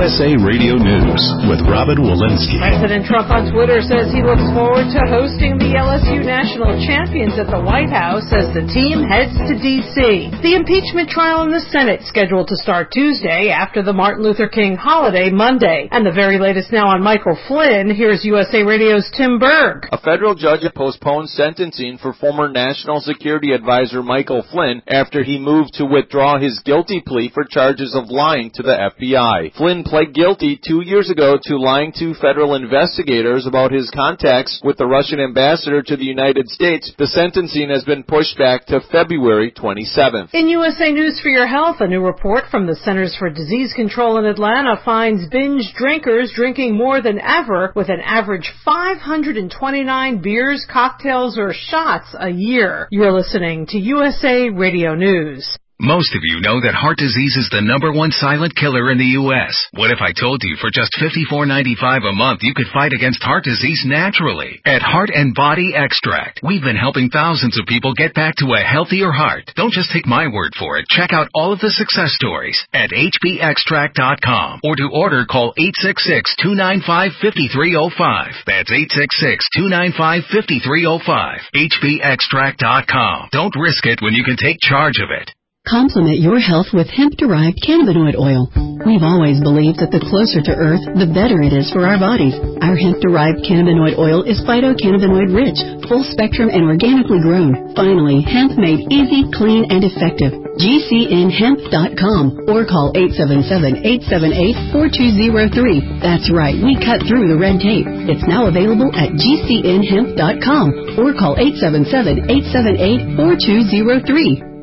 USA Radio News with Robin Walensky. President Trump on Twitter says he looks forward to hosting the LSU National Champions at the White House as the team heads to D.C. The impeachment trial in the Senate scheduled to start Tuesday after the Martin Luther King holiday Monday. And the very latest now on Michael Flynn. Here's USA Radio's Tim Berg. A federal judge postponed sentencing for former National Security Advisor Michael Flynn after he moved to withdraw his guilty plea for charges of lying to the FBI. Flynn pled guilty 2 years ago to lying to federal investigators about his contacts with the Russian ambassador to the United States. The sentencing has been pushed back to February 27th. In USA News for Your Health, a new report from the Centers for Disease Control in Atlanta finds binge drinkers drinking more than ever, with an average 529 beers, cocktails, or shots a year. You're listening to USA Radio News. Most of you know that heart disease is the #1 silent killer in the U.S. What if I told you for just $54.95 a month you could fight against heart disease naturally? At Heart and Body Extract, we've been helping thousands of people get back to a healthier heart. Don't just take my word for it. Check out all of the success stories at hbextract.com, or to order, call 866-295-5305. That's 866-295-5305. hbextract.com. Don't risk it when you can take charge of it. Complement your health with hemp-derived cannabinoid oil. We've always believed that the closer to Earth, the better it is for our bodies. Our hemp-derived cannabinoid oil is phytocannabinoid-rich, full-spectrum, and organically grown. Finally, hemp made easy, clean, and effective. GCNhemp.com or call 877-878-4203. That's right, we cut through the red tape. It's now available at GCNhemp.com or call 877-878-4203.